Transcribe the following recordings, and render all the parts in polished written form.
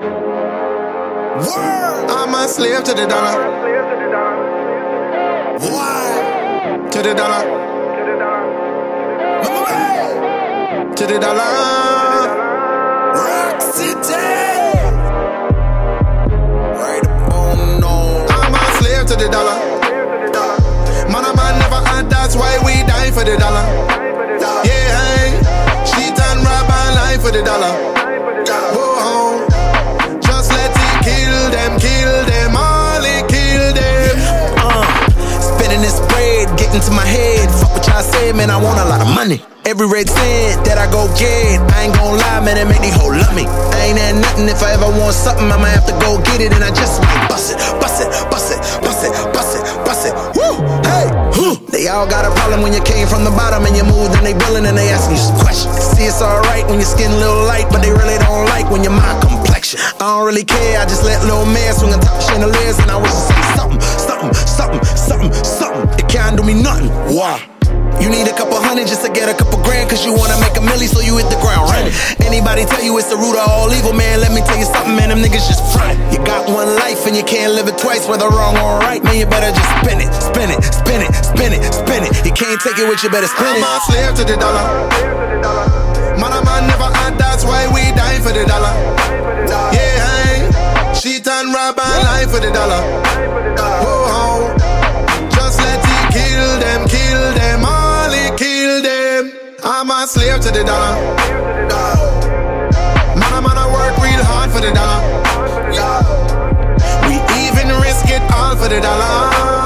Word. I'm a slave to the dollar. Why? To the dollar. To the dollar. Rock City. Right on, no. I'm a slave to the dollar. Man, a man never had, that's why we die for the dollar. Yeah, hey. Cheat and rob and lie for the dollar. Oh, just let it kill them, all it kill them. Spinning this bread, getting to my head. Fuck what y'all say, man, I want a lot of money. Every red cent that I go get, I ain't gon' lie, man, it make these hoes love me. I ain't had nothing, if I ever want something, I'ma have to go get it. And I just might bust it, bust it, bust it, bust it, bust it, bust it. Woo, hey, they all got a problem when you came from the bottom and you moved and they billin' and they asking you some questions. See, it's alright when your skin a little light, but they really don't like when you're my complexion. I don't really care, I just let little man swing on top of chandeliers and I wish to say something, something, something, something, something. It can't do me nothing. Why? You need a couple hundred just to get a couple grand, cause you wanna make a milli, so you hit the ground running. Anybody tell you it's the root of all evil, man, let me tell you something, man, them niggas just front. You got one life and you can't live it twice, whether wrong or right, man, you better just spin it, spin it, spin it, spin it, spin it. You can't take it with you, better spin it. I'm a slave to the dollar. Man, a man never had, that's why we die for the dollar. Yeah, hey. Cheat and rob and lie for the dollar. Oh, just let it kill them, all it kill them. I'm a slave to the dollar. Man, I work real hard for the dollar. We even risk it all for the dollar.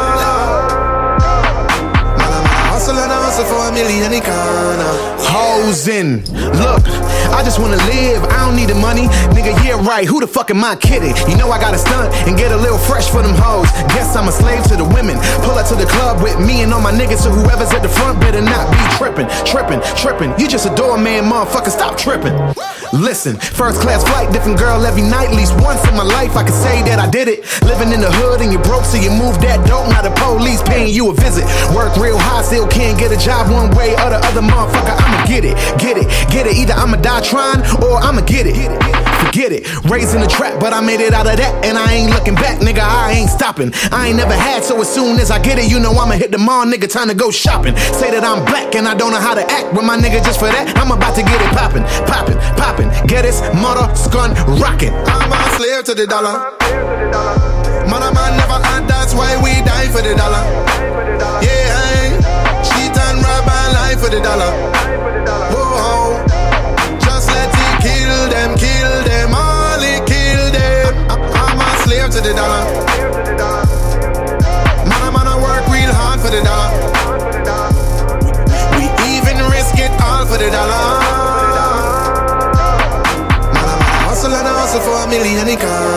Hustle and hustle for $1 million Hoes in. Look, I just wanna live, I don't need the money. Nigga, yeah, right, who the fuck am I kidding? You know I gotta stunt and get a little fresh for them hoes. Guess I'm a slave to the women. Pull up to the club with me and all my niggas, so whoever's at the front better not be tripping, tripping, tripping. You just a doorman, motherfucker, stop tripping. Listen, first class flight, different girl every night. At least once in my life I can say that I did it. Living in the hood and you broke, so you moved that dope. Now the police paying you a visit. Work real hard, still can't get a job one way or the other, motherfucker, I'ma get it, get it, get it. Either I'ma die trying or I'ma get it. Forget it, raised in the trap, but I made it out of that and I ain't looking back, nigga, I ain't stopping. I ain't never had, so as soon as I get it, you know I'ma hit the mall, nigga, time to go shopping. Say that I'm black and I don't know how to act with my nigga, just for that, I'm about to get it poppin', poppin', poppin'. Get this mother scun rockin'. I'm a slave to the dollar. Man, a man never had, that's why we die for the dollar. Yeah, hey. Cheat and rob and lie for the dollar. Oh, just let it kill them, all it kill them. I'm a slave to the dollar. Man, I work real hard for the dollar. We even risk it all for the dollar. Man, I hustle and I hustle for $1 million.